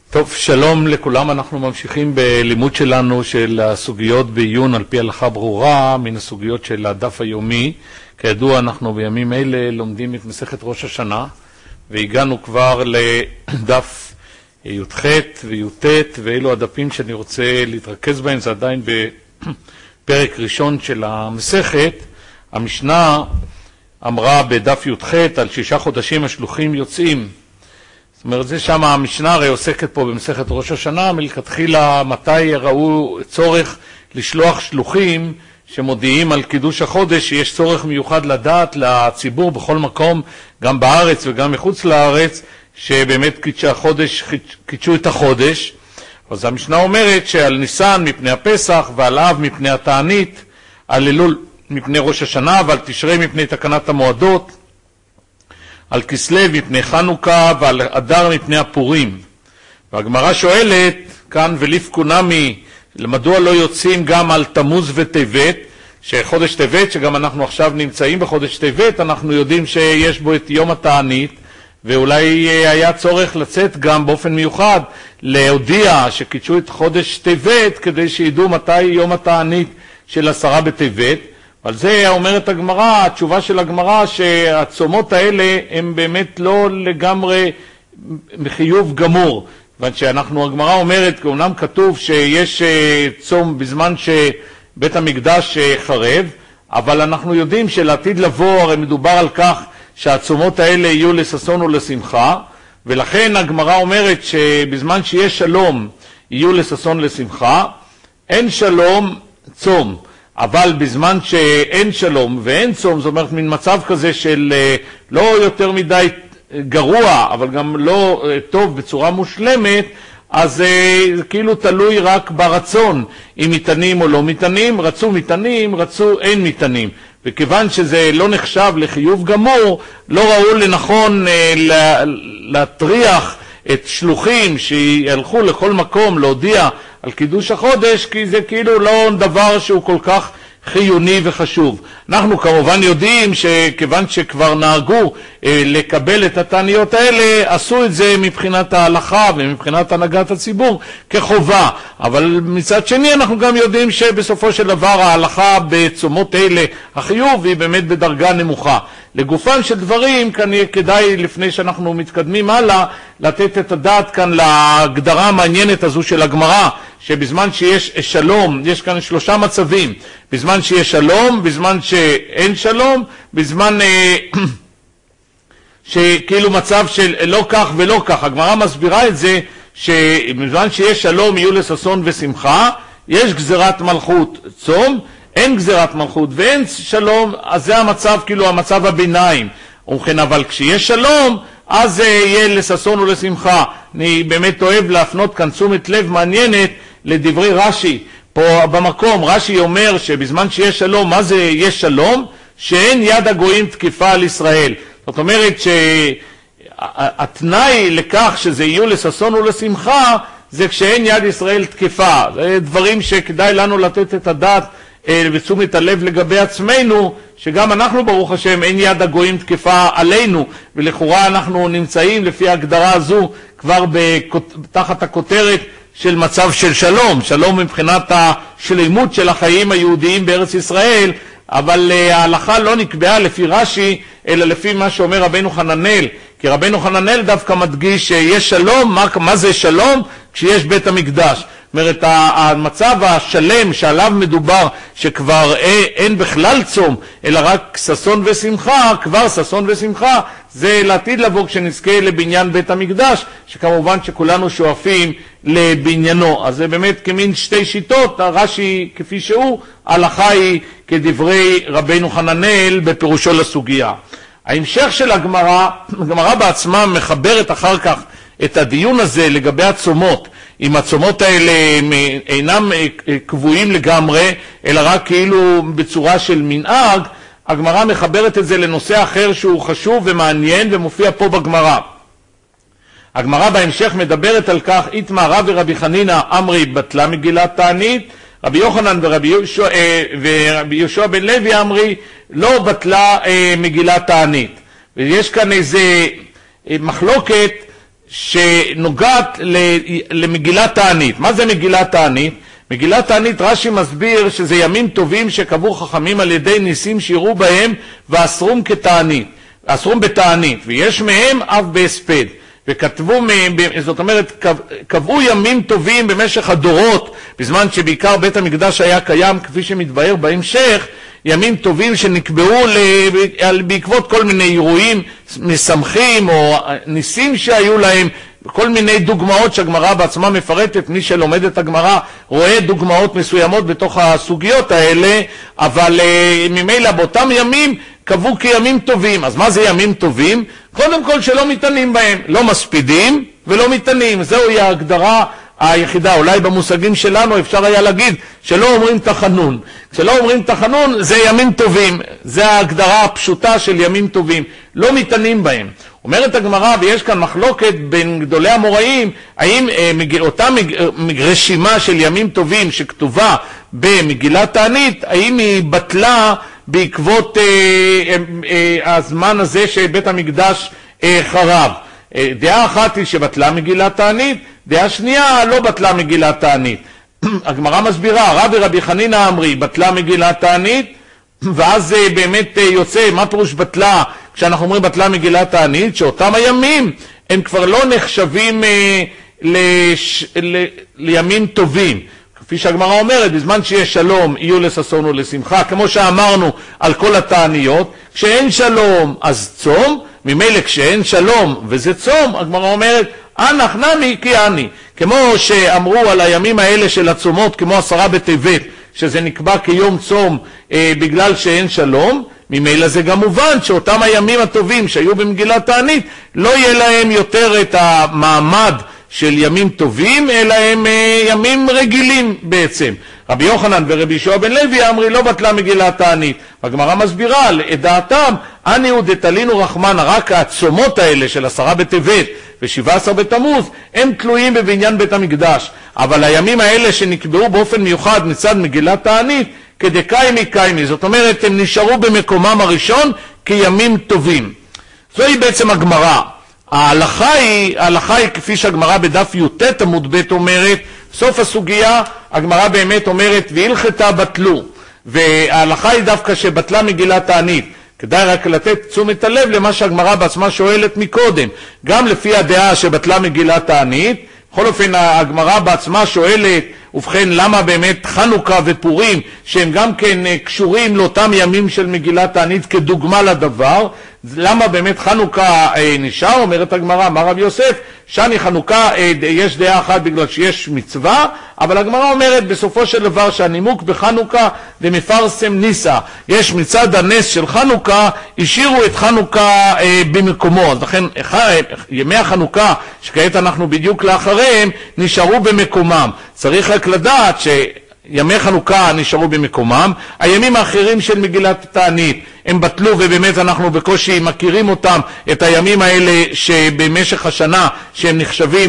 טוב, שלום לכולם. אנחנו ממשיכים בלימוד שלנו של הסוגיות בעיון על פי הלכה ברורה מן הסוגיות של הדף היומי. כידוע, אנחנו בימים אלה לומדים את מסכת ראש השנה, והגענו כבר לדף י"ח וי"ט, ואלו הדפים שאני רוצה להתרכז בהם. זה עדיין בפרק ראשון של המסכת. המשנה אמרה בדף י"ח על 6 חודשים השלוחים יוצאים. זאת אומרת, זה שם המשנה הרי עוסקת פה במסכת ראש השנה, מלכתחילה מתי ראו צורך לשלוח שלוחים שמודיעים על קידוש החודש, שיש צורך מיוחד לדעת לציבור בכל מקום, גם בארץ וגם מחוץ לארץ, שבאמת קידשו את החודש. אז המשנה אומרת שעל ניסן מפני הפסח ועל אב מפני התענית, על אלול מפני ראש השנה ועל תשרי מפני תקנת המועדות, על כסלו מפני חנוכה ועל אדר מפני הפורים. והגמרא שואלת כאן ולפקו נמי, מדוע לא יוצאים גם על תמוז וטבת, שחודש טבת, שגם אנחנו עכשיו נמצאים בחודש טבת, אנחנו יודעים שיש בו את יום התענית, ואולי היה צורך לצאת גם באופן מיוחד להודיע שקידשו את חודש טבת כדי שידעו מתי יום התענית של 10 בטבת. על זה אומרת הגמרא, התשובה של הגמרא שהצומות האלה הם באמת לא לגמרי מחיוב גמור. ואנחנו, הגמרא אומרת, אומנם כתוב שיש צום בזמן שבית המקדש חרב, אבל אנחנו יודעים שלעתיד לבוא הרי מדובר על כך שהצומות האלה יהיו לששון ולשמחה, ולכן הגמרא אומרת שבזמן שיש שלום יהיו לששון ולשמחה, אין שלום צום. אבל בזמן שאין שלום ואין צום, זאת אומרת מן מצב כזה של לא יותר מדי גרוע, אבל גם לא טוב בצורה מושלמת, אז זה כאילו תלוי רק ברצון, אם מתענים או לא מתענים, רצו מתענים, רצו אין מתענים. וכיוון שזה לא נחשב לחיוב גמור, לא ראו לנכון להטריח את שלוחים שילכו לכל מקום להודיע על קידוש החודש, כי זה כאילו לא דבר שהוא כל כך חיוני וחשוב. אנחנו כמובן יודעים שכיוון שכבר נהגו לקבל את התעניות האלה, עשו את זה מבחינת ההלכה ומבחינת הנהגת הציבור כחובה. אבל מצד שני אנחנו גם יודעים שבסופו של דבר ההלכה בצומות אלה, החיוב היא באמת בדרגה נמוכה. לגופם של דברים, כאן יהיה כדאי לפני שאנחנו מתקדמים הלאה, לתת את הדעת כאן להגדרה המעניינת הזו של הגמרא, שבזמן שיש שלום, יש כאן 3 מצבים, בזמן שיש שלום, בזמן שאין שלום, בזמן שכאילו מצב של לא כך ולא כך. הגמרא מסבירה את זה, שבזמן שיש שלום יהיו לששון ושמחה, יש גזירת מלכות צום, אין גזירת מלכות ואין שלום, אז זה המצב, כאילו המצב הביניים. ובכן, אבל כשיש שלום, אז יהיה לששון ולשמחה. אני באמת אוהב להפנות כאן תשומת לב מעניינת לדברי רש"י. פה במקום רש"י אומר שבזמן שיש שלום, מה זה יש שלום? שאין יד הגויים תקיפה על ישראל. זאת אומרת שהתנאי לכך שזה יהיו לששון ולשמחה, זה כשאין יד ישראל תקיפה. זה דברים שכדאי לנו לתת את הדעת ותשומת הלב לגבי עצמנו, שגם אנחנו ברוך השם אין יד הגויים תקפה עלינו, ולכאורה אנחנו נמצאים לפי ההגדרה הזו כבר תחת הכותרת של מצב של שלום, שלום מבחינת השלמות של החיים היהודיים בארץ ישראל. אבל ההלכה לא נקבעה לפי רש"י, אלא לפי מה שאומר רבנו חננאל, כי רבנו חננאל דווקא מדגיש שיש שלום. מה זה שלום? כשיש בית המקדש. זאת אומרת, המצב השלם שעליו מדובר, שכבר אין בכלל צום, אלא רק ששון ושמחה, כבר ששון ושמחה, זה לעתיד לבוא כשנזכה לבניין בית המקדש, שכמובן שכולנו שואפים לבניינו. אז זה באמת כמין 2 שיטות, הרש"י כפי שהוא, ההלכה היא כדברי רבנו חננאל בפירושו לסוגיה. ההמשך של הגמרא בעצמה מחברת אחר כך את הדיון הזה לגבי הצומות. אם הצומות האלה אינם קבועים לגמרי, אלא רק כאילו בצורה של מנהג, הגמרא מחברת את זה לנושא אחר שהוא חשוב ומעניין ומופיע פה בגמרא. הגמרא בהמשך מדברת על כך, איתמא רב ורבי חנינא אמרי בטלה מגילת תענית, רבי יוחנן ורבי יהושע בן לוי אמרי לא בטלה מגילת תענית. ויש כאן איזה מחלוקת שנוגעת למגילת תענית. מה זה מגילת תענית? מגילת תענית רש"י מסביר שזה ימים טובים שקבעו חכמים על ידי ניסים שיראו בהם ואסרום כתענית, אסרום בתענית, ויש מהם אף בהספד. וכתבו מהם, זאת אומרת, קבעו ימים טובים במשך הדורות, בזמן שבעיקר בית המקדש היה קיים, כפי שמתבהר בהמשך, ימים טובים שנקבעו בעקבות כל מיני אירועים משמחים או ניסים שהיו להם, כל מיני דוגמאות שהגמרא בעצמה מפרטת. מי שלומד את הגמרא רואה דוגמאות מסוימות בתוך הסוגיות האלה, אבל ממילא באותם ימים קבעו כימים טובים. אז מה זה ימים טובים? קודם כל שלא מתענים בהם, לא מספידים ולא מתענים, זוהי ההגדרה היחידה. אולי במושגים שלנו אפשר היה להגיד שלא אומרים תחנון. כשלא אומרים תחנון זה ימים טובים, זה ההגדרה הפשוטה של ימים טובים, לא מתענים בהם. אומרת הגמרא, ויש כאן מחלוקת בין גדולי המוראים, האם אותה רשימה של ימים טובים שכתובה במגילת תענית, האם היא בטלה בעקבות הזמן הזה שבית המקדש חרב. דעה אחת היא שבטלה מגילת תענית, דעה שנייה לא בטלה מגילת תענית. הגמרא מסבירה, רבי חנינא אמרי בטלה מגילת תענית, ואז באמת יוצא, מה פירוש בטלה? כשאנחנו אומרים בטלה מגילת תענית, שאותם הימים הם כבר לא נחשבים לימים טובים. כפי שהגמרא אומרת, בזמן שיש שלום יהיו לששון ולשמחה, כמו שאמרנו על כל התעניות. כשאין שלום אז צום, ממילא כשאין שלום וזה צום, הגמרא אומרת אנח נמי כי אני, כמו שאמרו על הימים האלה של הצומות, כמו 10 בטבת, שזה נקבע כיום צום בגלל שאין שלום, ממילא זה גם מובן שאותם הימים הטובים שהיו במגילת תענית לא יהיה להם יותר את המעמד של ימים טובים, אלא הם ימים רגילים בעצם. רבי יוחנן ורבי יהושע בן לוי אמרי לא בטלה מגילת תענית. הגמרא מסבירה את דעתם, אני ודתלינו רחמנה, רק הצומות האלה של 10 בטבת ו17 בתמוז הם תלויים בבניין בית המקדש, אבל הימים האלה שנקבעו באופן מיוחד מצד מגילת תענית כדקיימי קיימי, זאת אומרת הם נשארו במקומם הראשון כימים טובים. זוהי בעצם הגמרא. ההלכה היא כפי שהגמרא בדף י"ט עמוד ב' אומרת, סוף הסוגיה הגמרא באמת אומרת והלכתה בטלו, וההלכה היא דווקא שבטלה מגילת תענית. כדאי רק לתת תשומת הלב למה שהגמרא בעצמה שואלת מקודם, גם לפי הדעה שבטלה מגילת תענית. בכל אופן הגמרא בעצמה שואלת, ובכן למה באמת חנוכה ופורים שהם גם כן קשורים לאותם ימים של מגילת תענית כדוגמה לדבר, למה באמת חנוכה נשאר? אומרת הגמרא, אמר רב יוסף, שני חנוכה יש דעה אחת בגלל שיש מצווה, אבל הגמרא אומרת בסופו של דבר שהנימוק בחנוכה דמפרסם ניסה, יש מצד הנס של חנוכה, השאירו את חנוכה במקומו, אז לכן ימי החנוכה שכעת אנחנו בדיוק לאחריהם נשארו במקומם. צריך רק לדעת ימי חנוכה נשארו במקומם, הימים האחרים של מגילת תענית הם בטלו, ובאמת אנחנו בקושי מכירים אותם, את הימים האלה שבמשך השנה שהם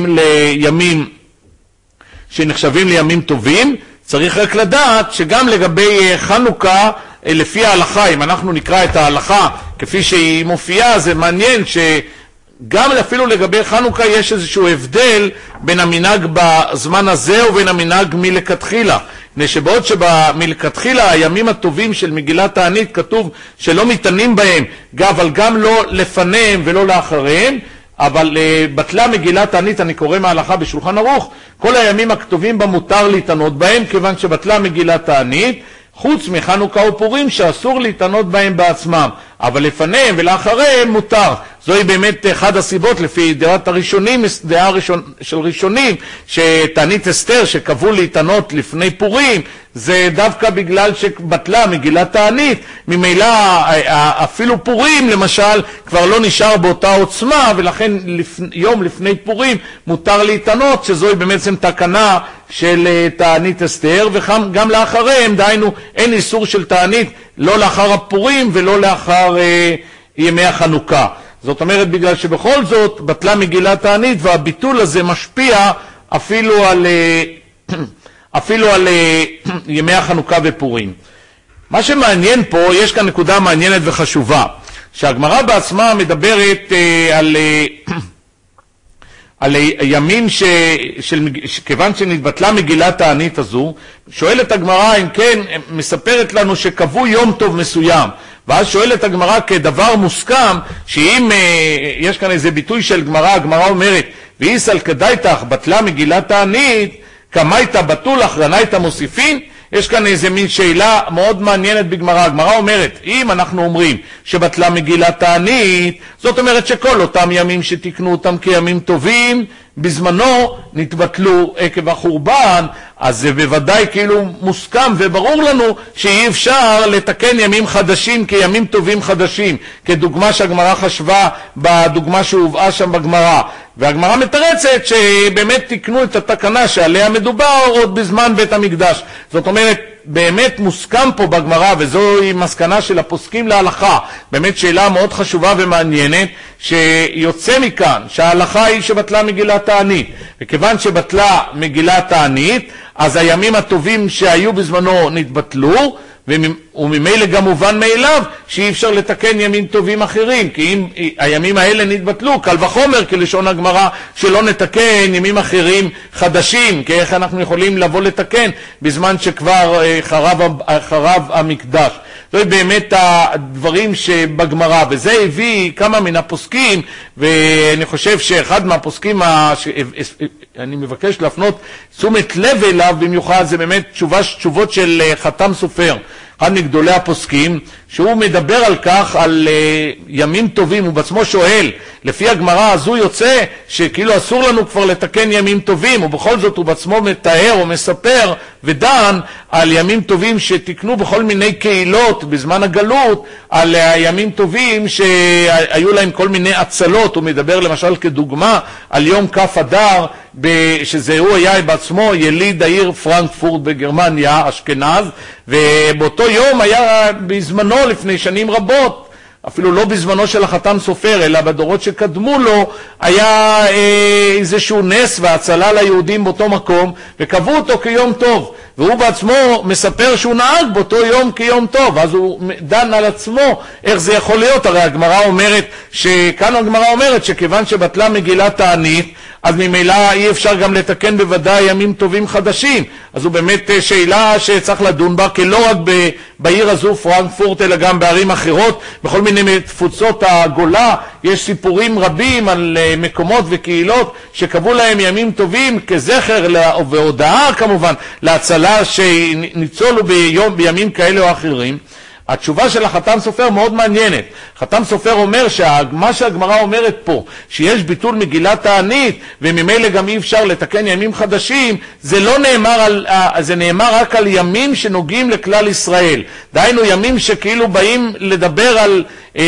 נחשבים לימים טובים. צריך רק לדעת שגם לגבי חנוכה, לפי ההלכה, אם אנחנו נקרא את ההלכה כפי שהיא מופיעה, זה מעניין גם אפילו לגבי חנוכה יש איזשהו הבדל בין המנהג בזמן הזה ובין המנהג מלכתחילה. שבעוד שמלכתחילה הימים הטובים של מגילת תענית כתוב שלא מתענים בהם, אבל גם לא לפניהם ולא לאחריהם, אבל בטלה מגילת תענית, אני קורא מההלכה בשולחן ערוך, כל הימים הכתובים בה מותר להתענות בהם, כיוון שבטלה מגילת תענית, חוץ מחנוכה ופורים שאסור להתענות בהם בעצמם, אבל לפניהם ולאחריהם מותר. זוהי באמת אחד הסיבות לפי דעת הראשונים, דעה של ראשונים, שתענית אסתר שקבעו להתענות לפני פורים, זה דווקא בגלל שבטלה מגילת תענית, ממילא אפילו פורים למשל כבר לא נשאר באותה עוצמה, ולכן יום לפני פורים מותר להתענות, שזוהי בעצם תקנה של תענית אסתר, וגם לאחריהם, דהיינו אין איסור של תענית לא לאחר הפורים ולא לאחר ימי החנוכה. זאת אומרת בגלל שבכל זאת בטלה מגילת תענית, והביטול הזה משפיע אפילו על ימי החנוכה ופורים. מה שמעניין פה, יש כאן נקודה מעניינת וחשובה, שהגמרא בעצמה מדברת על ימים כיוון שנתבטלה מגילת הענית הזו, שואלת הגמרא אם כן, מספרת לנו שקבעו יום טוב מסוים, ואז שואלת הגמרא כדבר מוסכם, שאם יש כאן איזה ביטוי של גמרא, הגמרא אומרת, ואיסל כדאיתך בטלה מגילת הענית, כמייתא בתולך רנייתא מוסיפין, יש כאן איזה מין שאלה מאוד מעניינת בגמרא. הגמרא אומרת, אם אנחנו אומרים שבטלה מגילת הענית, זאת אומרת שכל אותם ימים שתקנו אותם כימים טובים, בזמנו נתבטלו עקב החורבן, אז זה בוודאי כאילו מוסכם וברור לנו שאי אפשר לתקן ימים חדשים כימים טובים חדשים, כדוגמה שהגמרא חשבה בדוגמה שהובאה שם בגמרא. והגמרא מתרצת שבאמת תקנו את התקנה שעליה מדובר עוד בזמן בית המקדש. זאת אומרת, באמת מוסכם פה בגמרא, וזוהי מסקנה של הפוסקים להלכה, באמת שאלה מאוד חשובה ומעניינת, שיוצא מכאן שההלכה היא שבטלה מגילת הענית, וכיוון שבטלה מגילת הענית, אז הימים הטובים שהיו בזמנו נתבטלו, וממילא גם מובן מאליו שאי אפשר לתקן ימים טובים אחרים, כי אם הימים האלה נתבטלו, קל וחומר כלשון הגמרא שלא נתקן ימים אחרים חדשים, כי איך אנחנו יכולים לבוא לתקן בזמן שכבר חרב המקדש. זה באמת הדברים שבגמרא, וזה הביא כמה מן הפוסקים, ואני חושב שאחד מהפוסקים אני מבקש להפנות תשומת לב אליו במיוחד, זה באמת תשובות של חתם סופר, אחד מגדולי הפוסקים, שהוא מדבר על כך, על ימים טובים, הוא בעצמו שואל, לפי הגמרא הזו יוצא שכאילו אסור לנו כבר לתקן ימים טובים, ובכל זאת הוא בעצמו מתאר או מספר ודן על ימים טובים שתקנו בכל מיני קהילות בזמן הגלות, על ימים טובים שהיו להם כל מיני הצלות. הוא מדבר למשל כדוגמה על יום כף אדר, שזה הוא היה בעצמו יליד העיר פרנקפורט בגרמניה, אשכנז, ובאותו יום היה בזמנו לפני שנים רבות, אפילו לא בזמנו של החתם סופר, אלא בדורות שקדמו לו, היה איזשהו נס והצלה ליהודים באותו מקום, וקבעו אותו כיום טוב. והוא בעצמו מספר שהוא נהג באותו יום כיום טוב, אז הוא דן על עצמו איך זה יכול להיות. הרי הגמרא אומרת, כאן הגמרא אומרת שכיוון שבטלה מגילת הענית, אז ממילא אי אפשר גם לתקן בוודאי ימים טובים חדשים. אז הוא באמת שאלה שצריך לדון בה, כי לא רק בעיר הזו פרנקפורט, אלא גם בערים אחרות, בכל מיני תפוצות הגולה, יש סיפורים רבים על מקומות וקהילות שקבעו להם ימים טובים כזכר והודעה כמובן להצלה שניצולו בימים כאלה או אחרים. התשובה של החתם סופר מאוד מעניינת. חתם סופר אומר שמה שהגמרא אומרת פה, שיש ביטול מגילת הענית, וממילא גם אי אפשר לתקן ימים חדשים, זה לא נאמר זה נאמר רק על ימים שנוגעים לכלל ישראל. דהיינו ימים שכאילו באים לדבר על,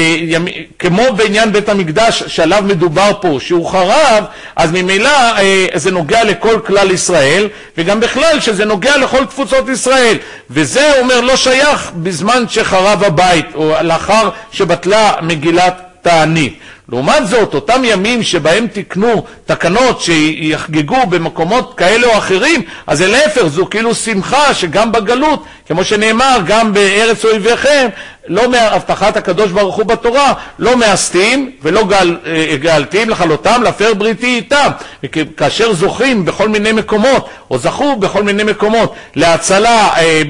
כמו בעניין בית המקדש שעליו מדובר פה, שהוא חרב, אז ממילא זה נוגע לכל כלל ישראל, וגם בכלל שזה נוגע לכל תפוצות ישראל. וזה אומר לא שייך בזמן שחרב הבית, או לאחר שבטלה מגילת תענית. לעומת זאת, אותם ימים שבהם תקנו תקנות שיחגגו במקומות כאלה או אחרים, אז זה להפך, זו כאילו שמחה שגם בגלות, כמו שנאמר, גם בארץ אויביכם, לא מהבטחת הקדוש ברוך הוא בתורה, לא מאסתים ולא גאלתים לכלותם להפר בריתי איתם. כאשר זוכים בכל מיני מקומות, או זכו בכל מיני מקומות להצלה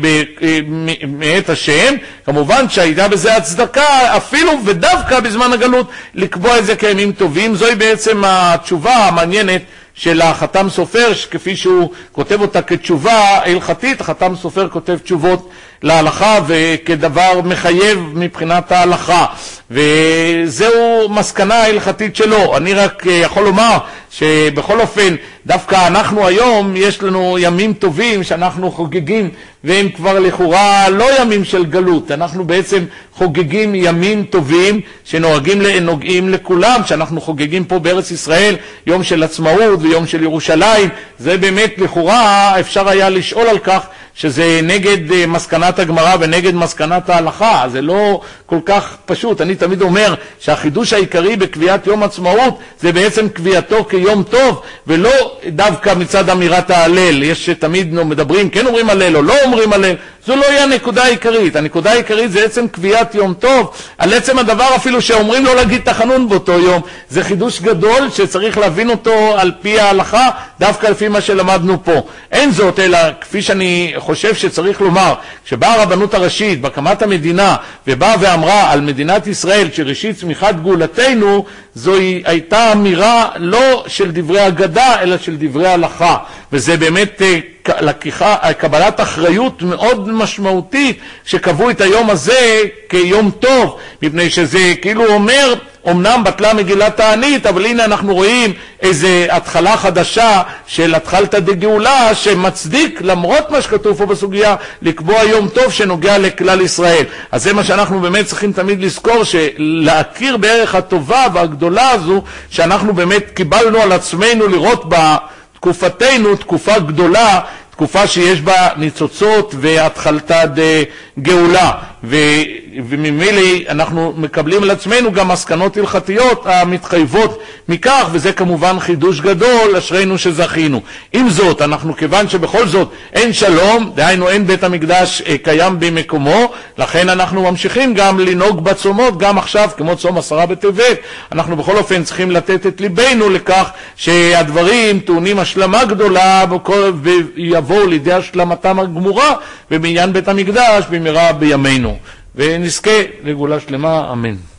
מאת השם, כמובן שהייתה בזה הצדקה, אפילו ודווקא בזמן הגלות, לקבוע את זה כימים טובים. זוהי בעצם התשובה המעניינת של החתם סופר, כפי שהוא כותב אותה כתשובה הלכתית. החתם סופר כותב תשובות להלכה וכדבר מחייב מבחינת ההלכה, וזהו מסקנה ההלכתית שלו. אני רק יכול לומר שבכל אופן דווקא אנחנו היום יש לנו ימים טובים שאנחנו חוגגים, והם כבר לכאורה לא ימים של גלות, אנחנו בעצם חוגגים ימים טובים שנוגעים לכולם, שאנחנו חוגגים פה בארץ ישראל יום של עצמאות ויום של ירושלים. זה באמת לכאורה אפשר היה לשאול על כך שזה נגד מסקנת הגמרא ונגד מסקנת ההלכה, זה לא כל כך פשוט. אני תמיד אומר שהחידוש העיקרי בקביעת יום עצמאות זה בעצם קביעתו כיום טוב, ולא דווקא מצד אמירת ההלל. יש שתמיד מדברים, כן אומרים הלל או לא אומרים הלל, זו לא היא הנקודה העיקרית. הנקודה העיקרית זה עצם קביעת יום טוב, על עצם הדבר אפילו שאומרים לא להגיד תחנון באותו יום. זה חידוש גדול שצריך להבין אותו על פי ההלכה, דווקא לפי מה שלמדנו פה. אין זאת, אלא כפי שאני חושב שצריך לומר, כשבאה הרבנות הראשית בהקמת המדינה, ובאה ואמרה על מדינת ישראל שראשית צמיחת גאולתנו, זוהי הייתה אמירה לא של דברי אגדה, אלא של דברי הלכה. וזה באמת קבלת אחריות מאוד משמעותית שקבעו את היום הזה כיום טוב, מפני שזה כאילו אומר, אמנם בטלה מגילת הענית, אבל הנה אנחנו רואים איזו התחלה חדשה של התחלת דגאולה שמצדיק, למרות מה שכתוב פה בסוגיה, לקבוע יום טוב שנוגע לכלל ישראל. אז זה מה שאנחנו באמת צריכים תמיד לזכור, להכיר בערך הטובה והגדולה הזו, שאנחנו באמת קיבלנו על עצמנו לראות בתקופתנו תקופה גדולה, תקופה שיש בה ניצוצות והתחלתה גאולה, וממילא אנחנו מקבלים על עצמנו גם מסקנות הלכתיות המתחייבות מכך, וזה כמובן חידוש גדול, אשרינו שזכינו. עם זאת, אנחנו כיוון שבכל זאת אין שלום, דהיינו אין בית המקדש קיים במקומו, לכן אנחנו ממשיכים גם לנהוג בצומות, גם עכשיו כמו צום 10 בטבת, אנחנו בכל אופן צריכים לתת את ליבנו לכך שהדברים טעונים השלמה גדולה ויבואו לידי השלמתם הגמורה ובעניין בית המקדש במהרה בימינו, ונזכה לגאולה שלמה, אמן.